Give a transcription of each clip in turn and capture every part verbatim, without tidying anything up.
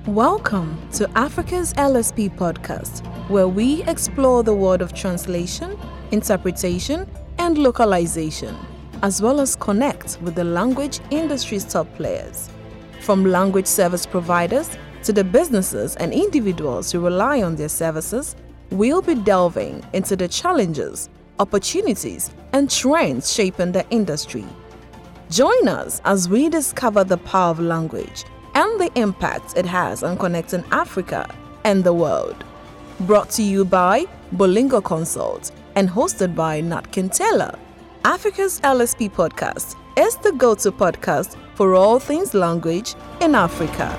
Welcome to Africa's L S P podcast, where we explore the world of translation, interpretation, and localization, as well as connect with the language industry's top players. From language service providers to the businesses and individuals who rely on their services, we'll be delving into the challenges, opportunities, and trends shaping the industry. Join us as we discover the power of language and the impact it has on connecting Africa and the world. Brought to you by Bolingo Consult and hosted by Natkin Taylor. Africa's L S P podcast is the go-to podcast for all things language in Africa.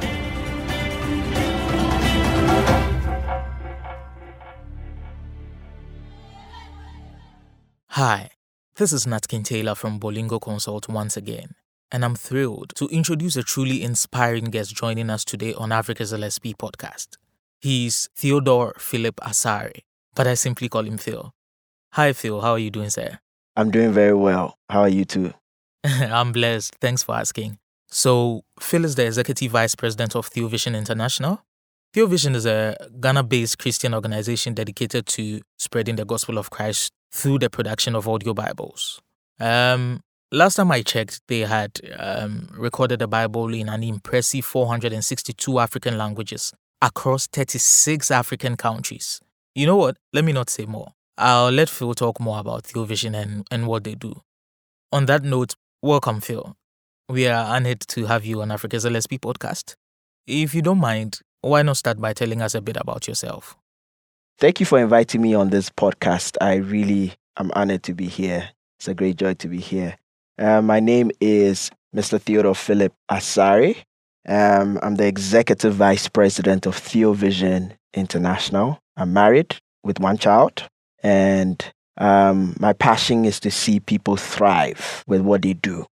Hi, this is Natkin Taylor from Bolingo Consult once again, and I'm thrilled to introduce a truly inspiring guest joining us today on Africa's L S P podcast. He's Theodore Philip Asare, but I simply call him Phil. Hi Phil, how are you doing, sir? I'm doing very well. How are you too? I'm blessed. Thanks for asking. So, Phil is the Executive Vice President of Theovision International. Theovision is a Ghana-based Christian organization dedicated to spreading the gospel of Christ through the production of audio Bibles. Um, last time I checked, they had um, recorded the Bible in an impressive four hundred sixty-two African languages across thirty-six African countries. You know what? Let me not say more. I'll let Phil talk more about Theovision and, and what they do. On that note, welcome, Phil. We are honored to have you on Africa's L S P podcast. If you don't mind, why not start by telling us a bit about yourself? Thank you for inviting me on this podcast. I really am honored to be here. It's a great joy to be here. Uh, my name is Mister Theodore Philip Asare. Um, I'm the Executive Vice President of Theovision International. I'm married with one child, and um, my passion is to see people thrive with what they do.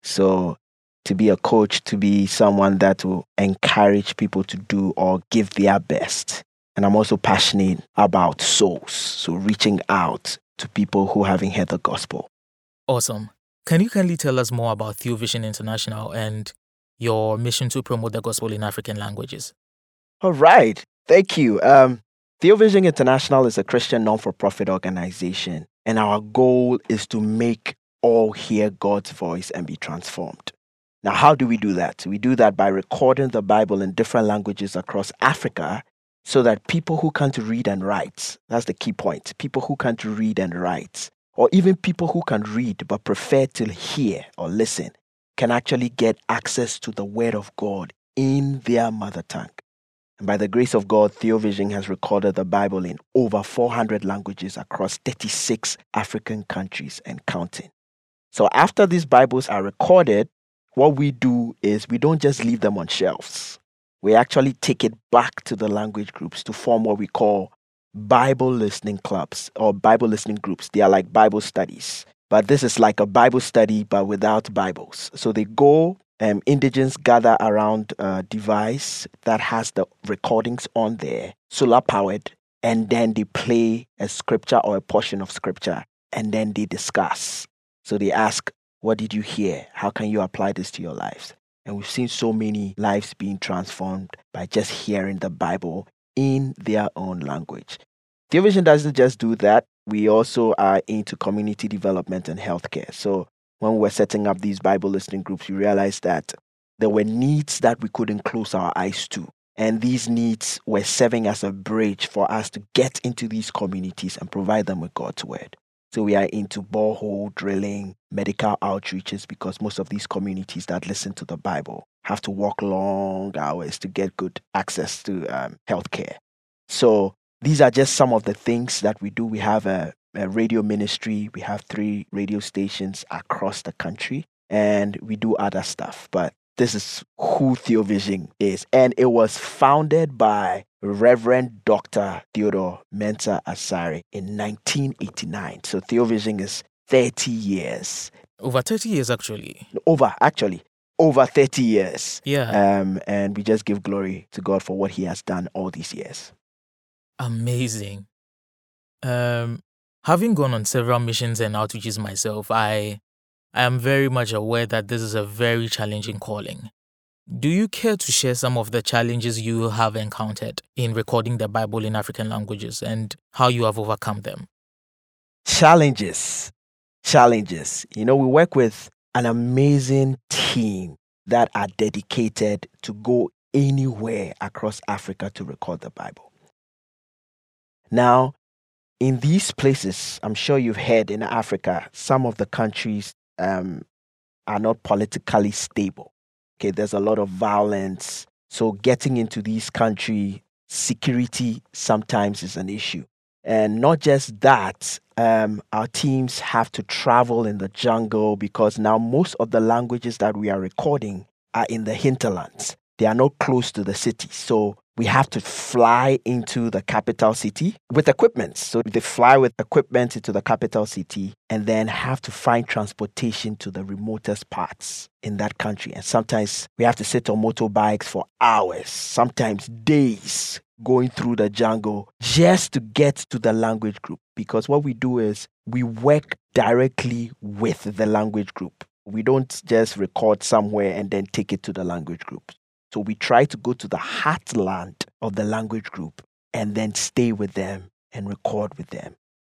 So to be a coach, to be someone that will encourage people to do or give their best. And I'm also passionate about souls, so reaching out to people who haven't heard the gospel. Awesome. Can you kindly tell us more about Theovision International and your mission to promote the gospel in African languages? All right. Thank you. Um, Theovision International is a Christian non-for-profit organization, and our goal is to make all hear God's voice and be transformed. Now, how do we do that? We do that by recording the Bible in different languages across Africa so that people who can't read and write, that's the key point, people who can't read and write, or even people who can read but prefer to hear or listen, can actually get access to the Word of God in their mother tongue. And by the grace of God, Theovision has recorded the Bible in over four hundred languages across thirty-six African countries and counting. So after these Bibles are recorded, what we do is we don't just leave them on shelves. We actually take it back to the language groups to form what we call Bible listening clubs or Bible listening groups. They are like Bible studies. But this is like a Bible study, but without Bibles. So they go, um, indigents gather around a device that has the recordings on there, solar powered, and then they play a scripture or a portion of scripture, and then they discuss. So they ask, what did you hear? How can you apply this to your lives? And we've seen so many lives being transformed by just hearing the Bible in their own language. Theovision doesn't just do that. We also are into community development and healthcare. So when we were setting up these Bible listening groups, we realized that there were needs that we couldn't close our eyes to. And these needs were serving as a bridge for us to get into these communities and provide them with God's word. So we are into borehole drilling, medical outreaches, because most of these communities that listen to the Bible have to walk long hours to get good access to um, healthcare. So these are just some of the things that we do. We have a, a radio ministry. We have three radio stations across the country, and we do other stuff. But this is who Theovision is. And it was founded by Reverend Doctor Theodore Mensah Asare in nineteen eighty-nine. So Theovision is thirty years. Over thirty years, actually. Over, actually. Over thirty years. Yeah. Um, and we just give glory to God for what he has done all these years. Amazing. Um, having gone on several missions and outreaches myself, I, I am very much aware that this is a very challenging calling. Do you care to share some of the challenges you have encountered in recording the Bible in African languages and how you have overcome them? Challenges. Challenges. You know, we work with an amazing team that are dedicated to go anywhere across Africa to record the Bible. Now, in these places, I'm sure you've heard in Africa, some of the countries um, are not politically stable. Okay, there's a lot of violence. So getting into these countries, security sometimes is an issue. And not just that, um, our teams have to travel in the jungle because now most of the languages that we are recording are in the hinterlands. They are not close to the city. So we have to fly into the capital city with equipment. So they fly with equipment into the capital city and then have to find transportation to the remotest parts in that country. And sometimes we have to sit on motorbikes for hours, sometimes days, going through the jungle just to get to the language group. Because what we do is we work directly with the language group. We don't just record somewhere and then take it to the language group. So we try to go to the heartland of the language group and then stay with them and record with them.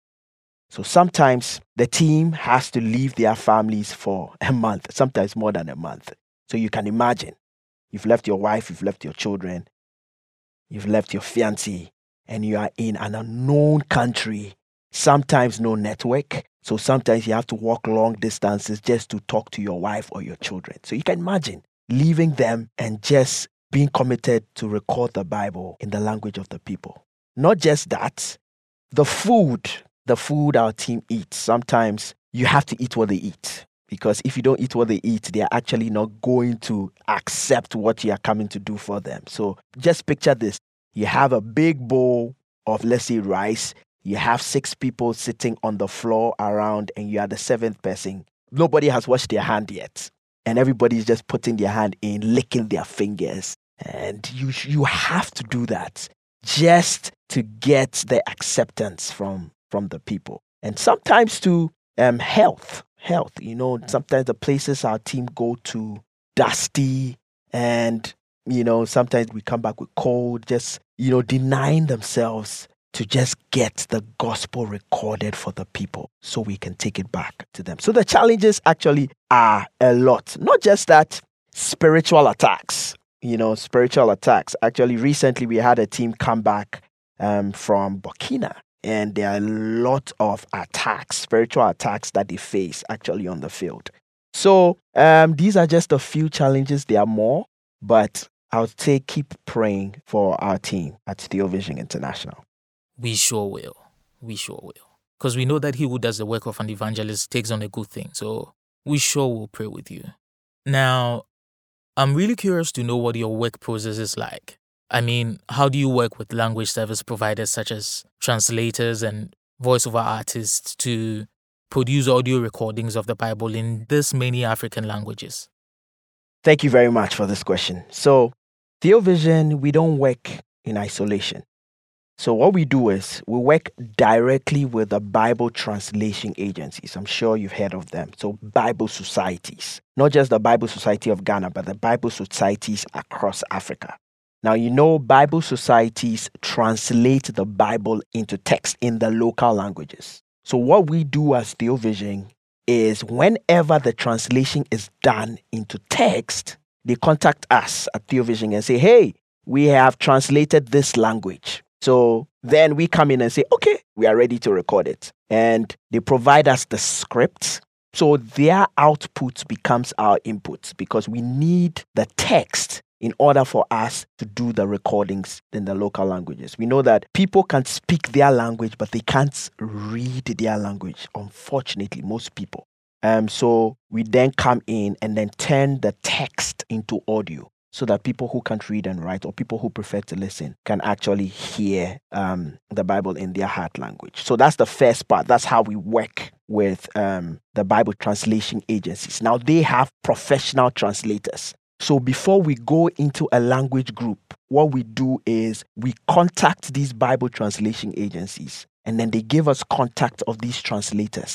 So sometimes the team has to leave their families for a month, sometimes more than a month. So you can imagine, you've left your wife, you've left your children, you've left your fiancé, and you are in an unknown country, sometimes no network. So sometimes you have to walk long distances just to talk to your wife or your children. So you can imagine leaving them and just being committed to record the Bible in the language of the people. Not just that, the food, the food our team eats, sometimes you have to eat what they eat. Because if you don't eat what they eat, they are actually not going to accept what you are coming to do for them. So just picture this. You have a big bowl of, let's say, rice. You have six people sitting on the floor around and you are the seventh person. Nobody has washed their hand yet. And everybody is just putting their hand in, licking their fingers. And you you have to do that just to get the acceptance from, from the people. And sometimes to um, health. Health, you know, sometimes the places our team go to, dusty, and, you know, sometimes we come back with cold, just, you know, denying themselves to just get the gospel recorded for the people so we can take it back to them. So the challenges actually are a lot. Not just that, spiritual attacks, you know, spiritual attacks. Actually, recently we had a team come back um, from Burkina, and there are a lot of attacks, spiritual attacks that they face actually on the field. So um, these are just a few challenges. There are more, but I would say keep praying for our team at Theovision International. We sure will. We sure will. Because we know that he who does the work of an evangelist takes on a good thing. So we sure will pray with you. Now, I'm really curious to know what your work process is like. I mean, how do you work with language service providers such as translators and voiceover artists to produce audio recordings of the Bible in this many African languages? Thank you very much for this question. So, Theovision, we don't work in isolation. So what we do is we work directly with the Bible translation agencies. I'm sure you've heard of them. So Bible societies, not just the Bible Society of Ghana, but the Bible societies across Africa. Now, you know, Bible societies translate the Bible into text in the local languages. So what we do as Theovision is whenever the translation is done into text, they contact us at Theovision and say, hey, we have translated this language. So then we come in and say, okay, we are ready to record it. And they provide us the script. So their output becomes our input because we need the text in order for us to do the recordings in the local languages. We know that people can speak their language, but they can't read their language. Unfortunately, most people. Um, so we then come in and then turn the text into audio, so that people who can't read and write or people who prefer to listen can actually hear um, the Bible in their heart language. So that's the first part. That's how we work with um, the Bible translation agencies. Now, they have professional translators. So before we go into a language group, what we do is we contact these Bible translation agencies, and then they give us contact of these translators.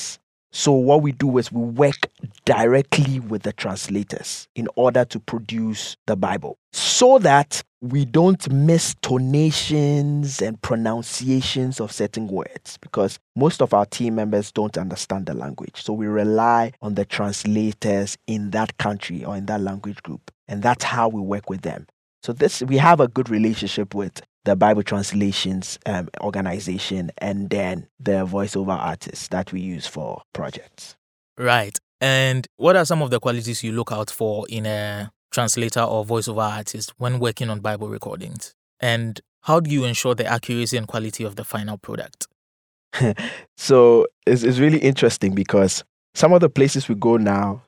So what we do is we work directly with the translators in order to produce the Bible so that we don't miss tonations and pronunciations of certain words, because most of our team members don't understand the language. So we rely on the translators in that country or in that language group. And that's how we work with them. So this, we have a good relationship with the Bible translations um, organization and then the voiceover artists that we use for projects. Right. And what are some of the qualities you look out for in a translator or voiceover artist when working on Bible recordings? And how do you ensure the accuracy and quality of the final product? So it's, it's really interesting because some of the places we go now,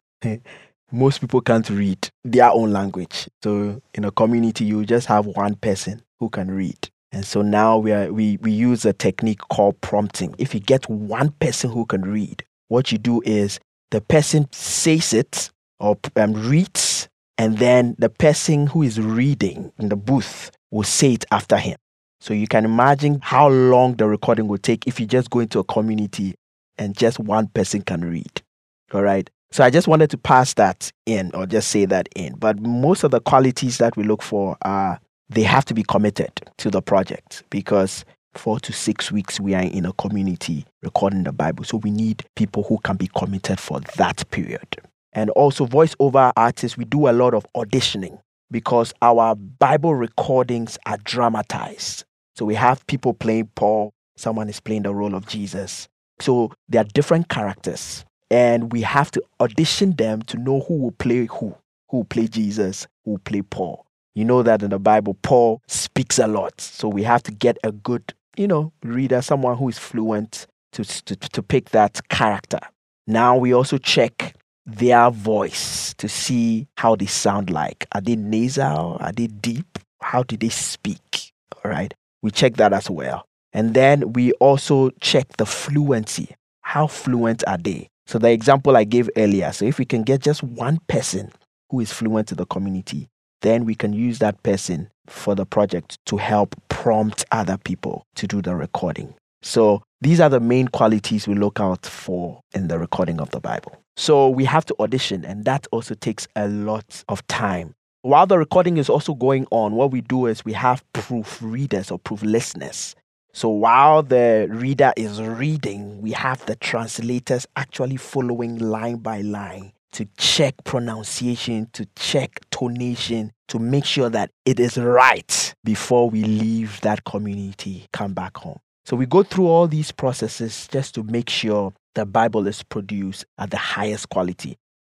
most people can't read their own language. So in a community, you just have one person who can read. And so now we are we, we use a technique called prompting. If you get one person who can read, what you do is the person says it or um, reads, and then the person who is reading in the booth will say it after him. So you can imagine how long the recording will take if you just go into a community and just one person can read. All right. So I just wanted to pass that in or just say that in. But most of the qualities that we look for are they have to be committed to the project, because four to six weeks we are in a community recording the Bible. So we need people who can be committed for that period. And also voiceover artists, we do a lot of auditioning because our Bible recordings are dramatized. So we have people playing Paul, someone is playing the role of Jesus. So there are different characters. And we have to audition them to know who will play who, who will play Jesus, who will play Paul. You know that in the Bible, Paul speaks a lot. So we have to get a good, you know, reader, someone who is fluent to, to, to pick that character. Now we also check their voice to see how they sound like. Are they nasal? Are they deep? How do they speak? All right. We check that as well. And then we also check the fluency. How fluent are they? So the example I gave earlier, so if we can get just one person who is fluent to the community, then we can use that person for the project to help prompt other people to do the recording. So these are the main qualities we look out for in the recording of the Bible. So we have to audition, and that also takes a lot of time. While the recording is also going on, what we do is we have proofreaders or proof listeners. So while the reader is reading, we have the translators actually following line by line to check pronunciation, to check tonation, to make sure that it is right before we leave that community, come back home. So we go through all these processes just to make sure the Bible is produced at the highest quality.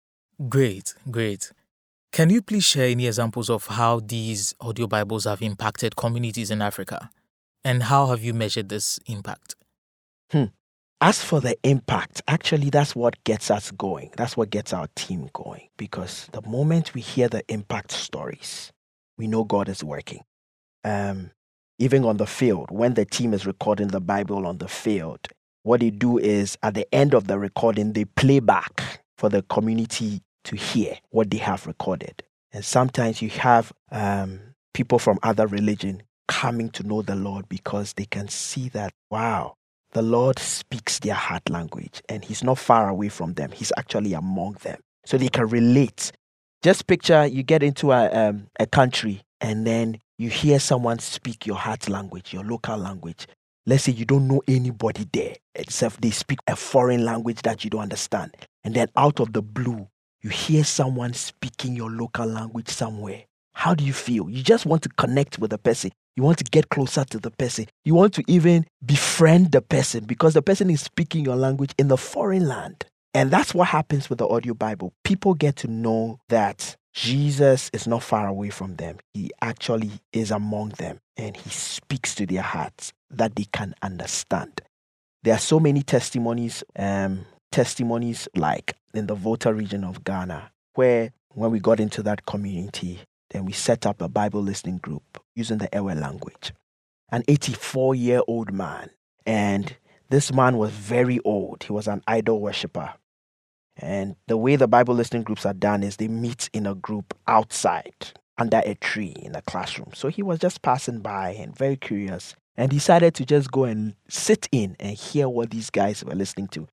Great, great. Can you please share any examples of how these audio Bibles have impacted communities in Africa? And how have you measured this impact? Hmm. As for the impact, actually, that's what gets us going. That's what gets our team going. Because the moment we hear the impact stories, we know God is working. Um, even on the field, when the team is recording the Bible on the field, what they do is at the end of the recording, they play back for the community to hear what they have recorded. And sometimes you have um, people from other religion coming to know the Lord because they can see that, wow, the Lord speaks their heart language and he's not far away from them. He's actually among them. So they can relate. Just picture you get into a, um, a country and then you hear someone speak your heart language, your local language. Let's say you don't know anybody there except they speak a foreign language that you don't understand. And then out of the blue, you hear someone speaking your local language somewhere. How do you feel? You just want to connect with the person. You want to get closer to the person. You want to even befriend the person because the person is speaking your language in the foreign land. And that's what happens with the audio Bible. People get to know that Jesus is not far away from them. He actually is among them and he speaks to their hearts that they can understand. There are so many testimonies, um, testimonies like in the Volta region of Ghana, where when we got into that community, then we set up a Bible listening group using the Ewe language. An eighty-four-year-old man. And this man was very old. He was an idol worshiper. And the way the Bible listening groups are done is they meet in a group outside under a tree in a classroom. So he was just passing by and very curious and decided to just go and sit in and hear what these guys were listening to.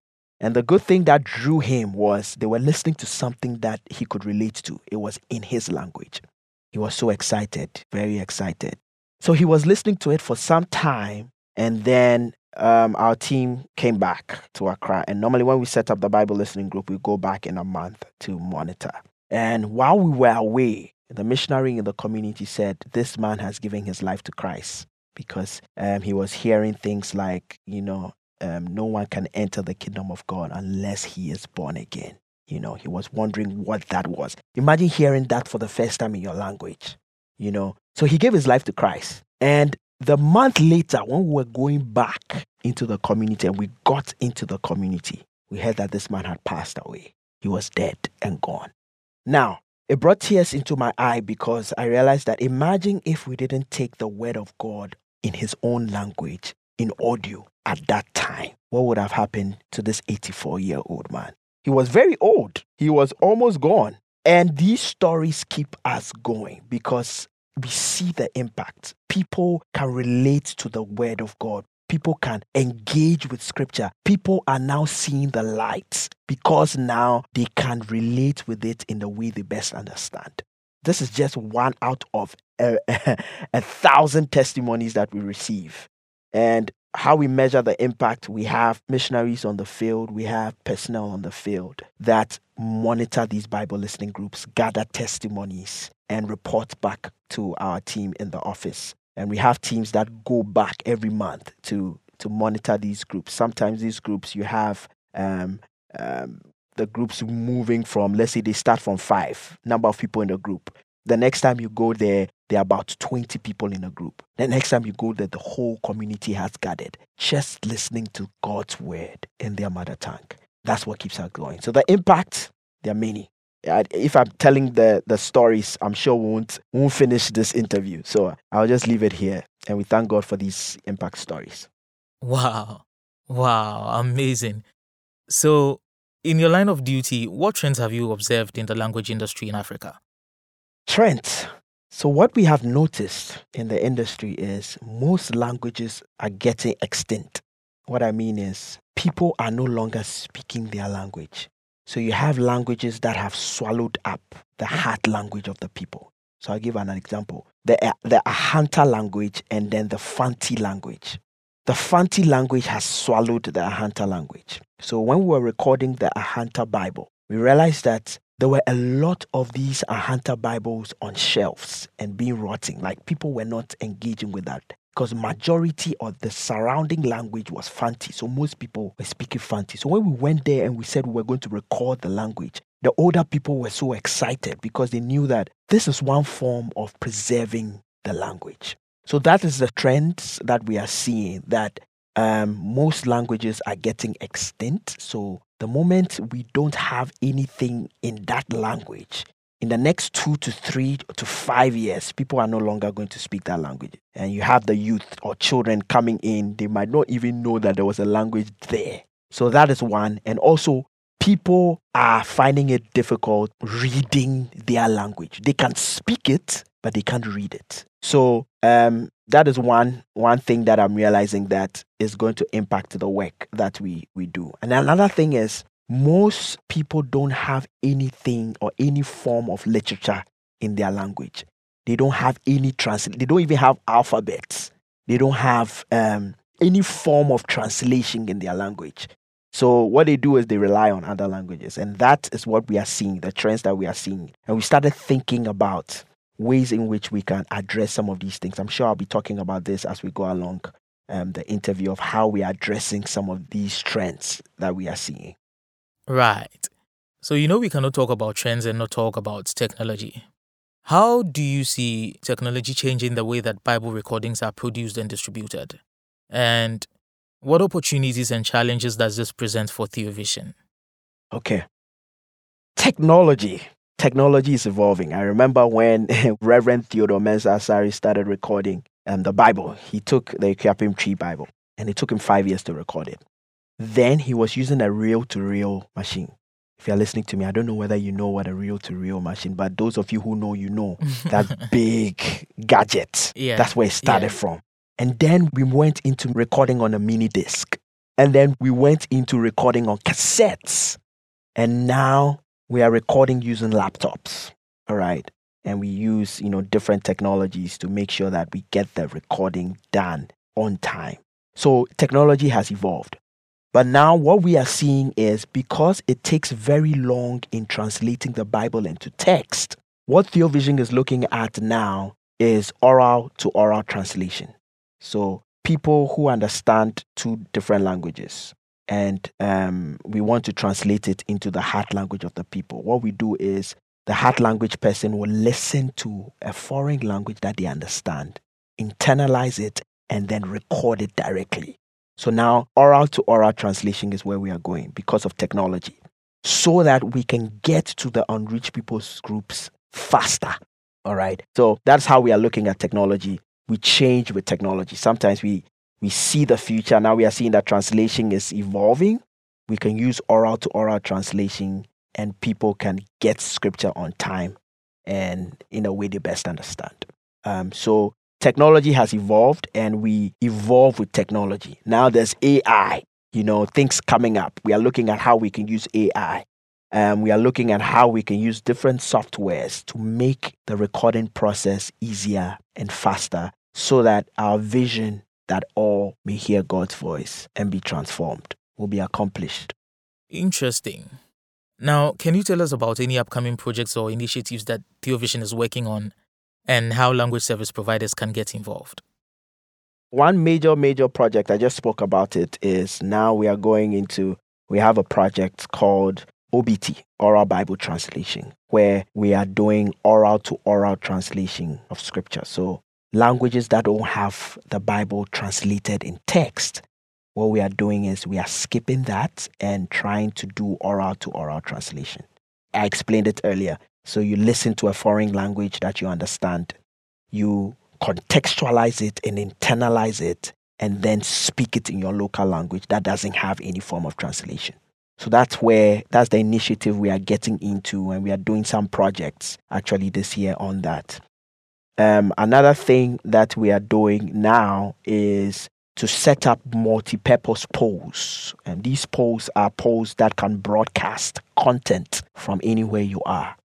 And the good thing that drew him was they were listening to something that he could relate to. It was in his language. He was so excited, very excited. So he was listening to it for some time, and then um, our team came back to Accra. And normally when we set up the Bible listening group, we go back in a month to monitor. And while we were away, the missionary in the community said, this man has given his life to Christ, because um, he was hearing things like, you know, um, no one can enter the kingdom of God unless he is born again. You know, he was wondering what that was. Imagine hearing that for the first time in your language, you know. So he gave his life to Christ. And the month later, when we were going back into the community and we got into the community, we heard that this man had passed away. He was dead and gone. Now, it brought tears into my eye because I realized that imagine if we didn't take the word of God in his own language, in audio, at that time. What would have happened to this eighty-four-year-old man? He was very old. He was almost gone. And these stories keep us going because we see the impact. People can relate to the word of God. People can engage with scripture. People are now seeing the light because now they can relate with it in the way they best understand. This is just one out of a, a thousand testimonies that we receive. And how we measure the impact, we have missionaries on the field, we have personnel on the field that monitor these Bible listening groups, gather testimonies, and report back to our team in the office. And we have teams that go back every month to, to monitor these groups. Sometimes these groups, you have um, um, the groups moving from, let's say they start from five, number of people in the group. The next time you go there, there are about twenty people in a group. The next time you go there, the whole community has gathered, just listening to God's word in their mother tongue. That's what keeps us going. So the impact, there are many. If I'm telling the, the stories, I'm sure we won't, won't finish this interview. So I'll just leave it here. And we thank God for these impact stories. Wow. Wow. Amazing. So in your line of duty, what trends have you observed in the language industry in Africa? Trends. So what we have noticed in the industry is most languages are getting extinct. What I mean is people are no longer speaking their language. So you have languages that have swallowed up the heart language of the people. So I'll give an example. The, the Ahanta language and then the Fanti language. The Fanti language has swallowed the Ahanta language. So when we were recording the Ahanta Bible, we realized that there were a lot of these Ahanta Bibles on shelves and being rotting. Like people were not engaging with that because majority of the surrounding language was Fanti. So most people were speaking Fanti. So when we went there and we said we were going to record the language, the older people were so excited because they knew that this is one form of preserving the language. So that is the trends that we are seeing, that um, most languages are getting extinct. So the moment we don't have anything in that language, in the next two to three to five years, people are no longer going to speak that language. And you have the youth or children coming in, they might not even know that there was a language there. So that is one. And also, people are finding it difficult reading their language. They can speak it, but they can't read it. So um, that is one one thing that I'm realizing that is going to impact the work that we, we do. And another thing is most people don't have anything or any form of literature in their language. They don't have any translation. They don't even have alphabets. They don't have um, any form of translation in their language. So what they do is they rely on other languages. And that is what we are seeing, the trends that we are seeing. And we started thinking about ways in which we can address some of these things. I'm sure I'll be talking about this as we go along um, the interview of how we are addressing some of these trends that we are seeing. Right. So, you know, we cannot talk about trends and not talk about technology. How do you see technology changing the way that Bible recordings are produced and distributed? And what opportunities and challenges does this present for TheoVision? Okay. Technology. Technology is evolving. I remember when Reverend Theodore Mensah Asari started recording um, the Bible. He took the Ikuapem Tree Bible, and it took him five years to record it. Then he was using a reel-to-reel machine. If you're listening to me, I don't know whether you know what a reel-to-reel machine, but those of you who know, you know, that big gadget. Yeah. That's where it started yeah. from. And then we went into recording on a mini disc. And then we went into recording on cassettes. And now we are recording using laptops. All right. And we use, you know, different technologies to make sure that we get the recording done on time. So technology has evolved. But now what we are seeing is because it takes very long in translating the Bible into text, what TheoVision is looking at now is oral to oral translation. So people who understand two different languages and um, we want to translate it into the heart language of the people. What we do is the heart language person will listen to a foreign language that they understand, internalize it, and then record it directly. So now oral to oral translation is where we are going because of technology, so that we can get to the unreached people's groups faster. All right. So that's how we are looking at technology. We change with technology. Sometimes we, we see the future. Now we are seeing that translation is evolving. We can use oral to oral translation and people can get scripture on time and in a way they best understand. Um, so technology has evolved and we evolve with technology. Now there's A I, you know, things coming up. We are looking at how we can use A I. Um, we are looking at how we can use different softwares to make the recording process easier and faster so that our vision that all may hear God's voice and be transformed will be accomplished. Interesting. Now, can you tell us about any upcoming projects or initiatives that TheoVision is working on and how language service providers can get involved? One major, major project, I just spoke about it, is now we are going into, we have a project called O B T, Oral Bible Translation, where we are doing oral to oral translation of scripture. So languages that don't have the Bible translated in text, what we are doing is we are skipping that and trying to do oral to oral translation. I explained it earlier. So you listen to a foreign language that you understand, you contextualize it and internalize it, and then speak it in your local language that doesn't have any form of translation. So that's where, that's the initiative we are getting into, and we are doing some projects actually this year on that. Um, another thing that we are doing now is to set up multi-purpose poles. And these poles are poles that can broadcast content from anywhere you are.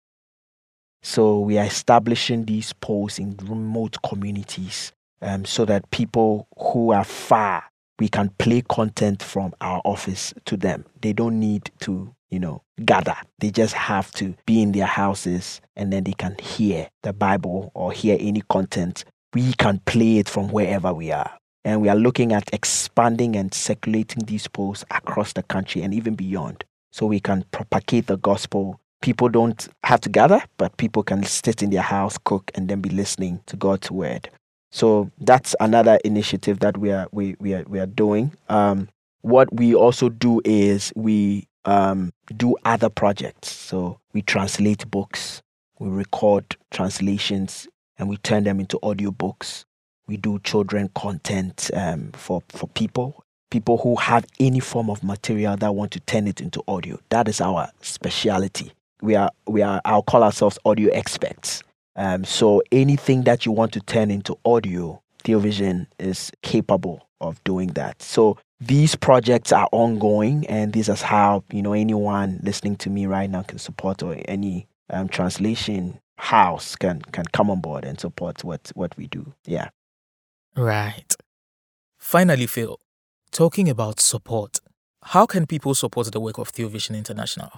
So we are establishing these poles in remote communities um, so that people who are far, we can play content from our office to them. They don't need to, you know, gather. They just have to be in their houses and then they can hear the Bible or hear any content. We can play it from wherever we are. And we are looking at expanding and circulating these posts across the country and even beyond so we can propagate the gospel. People don't have to gather, but people can sit in their house, cook, and then be listening to God's word. So that's another initiative that we are we we are we are doing. Um, what we also do is we um, do other projects. So we translate books, we record translations, and we turn them into audiobooks. We do children content um, for for people. People who have any form of material that want to turn it into audio. That is our speciality. We are, we are, I'll call ourselves audio experts. Um, so anything that you want to turn into audio, TheoVision is capable of doing that. So these projects are ongoing, and this is how, you know, anyone listening to me right now can support, or any um, translation house can can come on board and support what what we do. Yeah. Right. Finally, Phil, talking about support, how can people support the work of TheoVision International?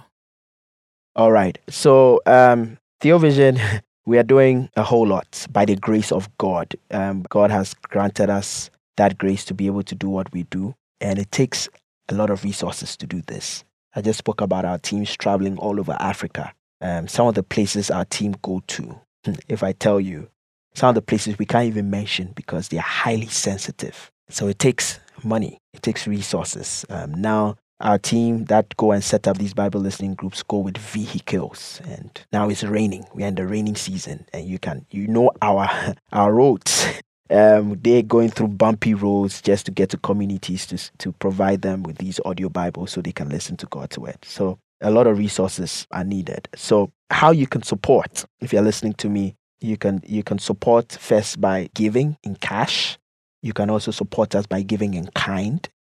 All right. So, um, TheoVision, we are doing a whole lot by the grace of God. Um, God has granted us that grace to be able to do what we do, and it takes a lot of resources to do this. I just spoke about our teams traveling all over Africa. Um, some of the places our team go to, if I tell you, some of the places we can't even mention because they are highly sensitive. So it takes money, it takes resources. Um, now, our team that go and set up these Bible listening groups go with vehicles, and now it's raining. We're in the raining season, and you can, you know, our our roads. Um, they're going through bumpy roads just to get to communities to to provide them with these audio Bibles so they can listen to God's word. So a lot of resources are needed. So how you can support, if you're listening to me, you can you can support first by giving in cash. You can also support us by giving in kind.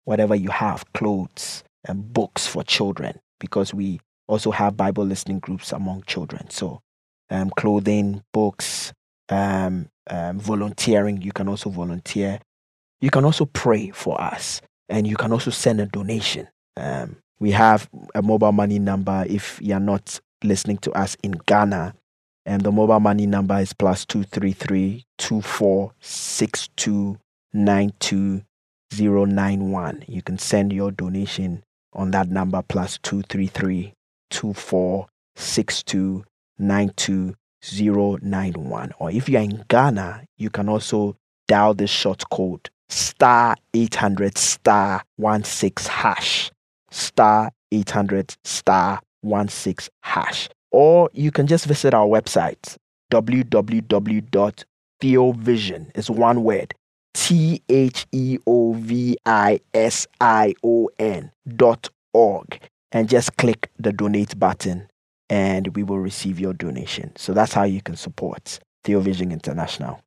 whatever you have, clothes and books for children, because we also have Bible listening groups among children. So um, clothing, books, um, um, volunteering. You can also volunteer. You can also pray for us, and you can also send a donation. Um, we have a mobile money number if you're not listening to us in Ghana. And the mobile money number is plus two three three two four six two nine two zero nine one. You can send your donation on that number plus two three three two four six two nine two zero nine one. Or if you are in Ghana, you can also dial this short code star eight hundred star one six hash star eight hundred star one six hash. Or you can just visit our website, w w w dot theovision, is one word, T H E O V I S I O N dot org, and just click the donate button and we will receive your donation. So that's how you can support Theovision International.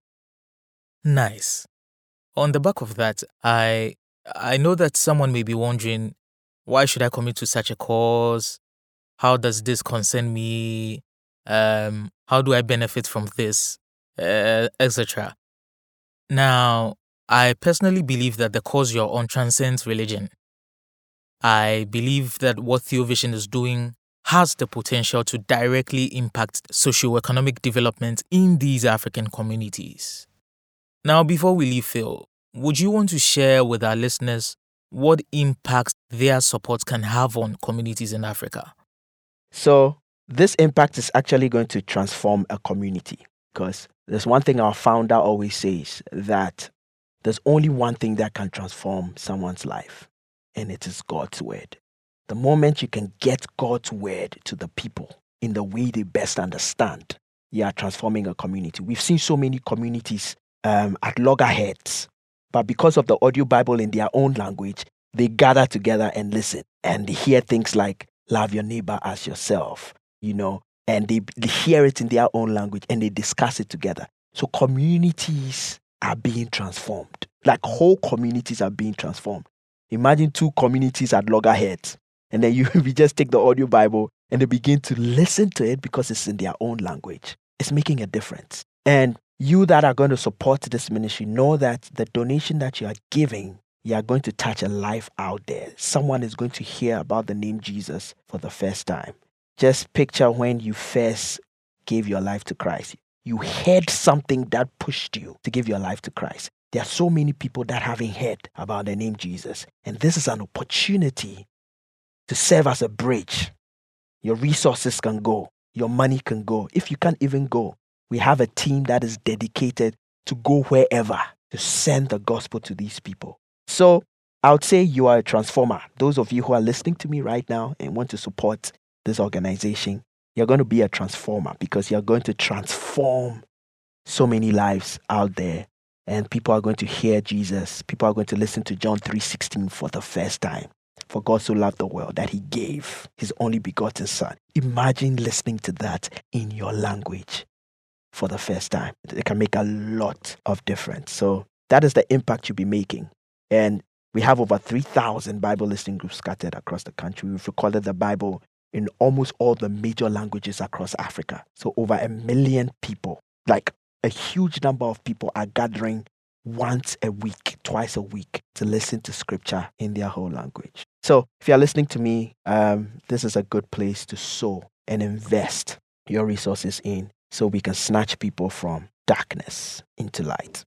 Nice. On the back of that, I I know that someone may be wondering, why should I commit to such a cause? How does this concern me? Um, how do I benefit from this? Uh, et cetera. Now, I personally believe that the cause you're on transcends religion. I believe that what Theovision is doing has the potential to directly impact socio-economic development in these African communities. Now, before we leave, Phil, would you want to share with our listeners what impact their support can have on communities in Africa? So this impact is actually going to transform a community, because there's one thing our founder always says, that there's only one thing that can transform someone's life, and it is God's word. The moment you can get God's word to the people in the way they best understand, you are transforming a community. We've seen so many communities um, at loggerheads, but because of the audio Bible in their own language, they gather together and listen, and they hear things like, love your neighbor as yourself, you know, and they, they hear it in their own language and they discuss it together. So communities are being transformed. Like whole communities are being transformed. Imagine two communities at loggerheads, and then you we just take the audio Bible and they begin to listen to it because it's in their own language. It's making a difference. And you that are going to support this ministry, know that the donation that you are giving, you are going to touch a life out there. Someone is going to hear about the name Jesus for the first time. Just picture when you first gave your life to Christ. You heard something that pushed you to give your life to Christ. There are so many people that haven't heard about the name Jesus. And this is an opportunity to serve as a bridge. Your resources can go. Your money can go. If you can't even go, we have a team that is dedicated to go wherever to send the gospel to these people. So I would say you are a transformer. Those of you who are listening to me right now and want to support this organization, you're going to be a transformer, because you're going to transform so many lives out there, and people are going to hear Jesus. People are going to listen to John three sixteen for the first time. For God so loved the world that he gave his only begotten son. Imagine listening to that in your language for the first time. It can make a lot of difference. So that is the impact you'll be making. And we have over three thousand Bible listening groups scattered across the country. We've recorded the Bible in almost all the major languages across Africa. So over a million people, like a huge number of people, are gathering once a week, twice a week, to listen to scripture in their whole language. So if you're listening to me, um, this is a good place to sow and invest your resources in, so we can snatch people from darkness into light.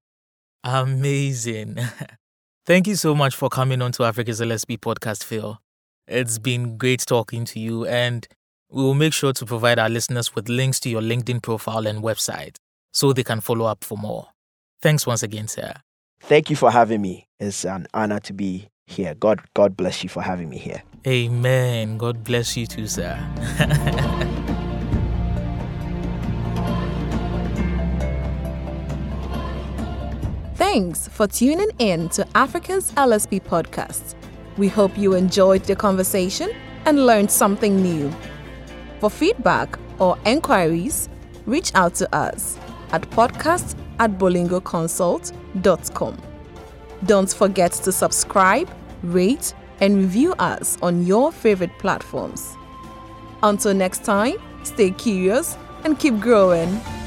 Amazing. Thank you so much for coming on to Africa's L S P podcast, Phil. It's been great talking to you, and we will make sure to provide our listeners with links to your LinkedIn profile and website so they can follow up for more. Thanks once again, sir. Thank you for having me. It's an honor to be here. God, God bless you for having me here. Amen. God bless you too, sir. Thanks for tuning in to Africa's L S P podcast. We hope you enjoyed the conversation and learned something new. For feedback or enquiries, reach out to us at podcast at bolingo consult dot com. Don't forget to subscribe, rate, and review us on your favorite platforms. Until next time, stay curious and keep growing.